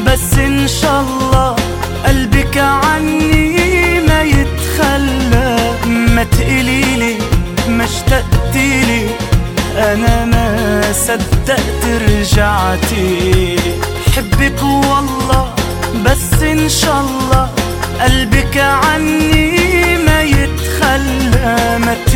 بس إن شاء الله قلبك عني ما يتخلى. ما تقليلي ما اشتقتيلي، أنا ما صدقت رجعتي. حبك والله بس إن شاء الله قلبك عني ما يتخلى. ما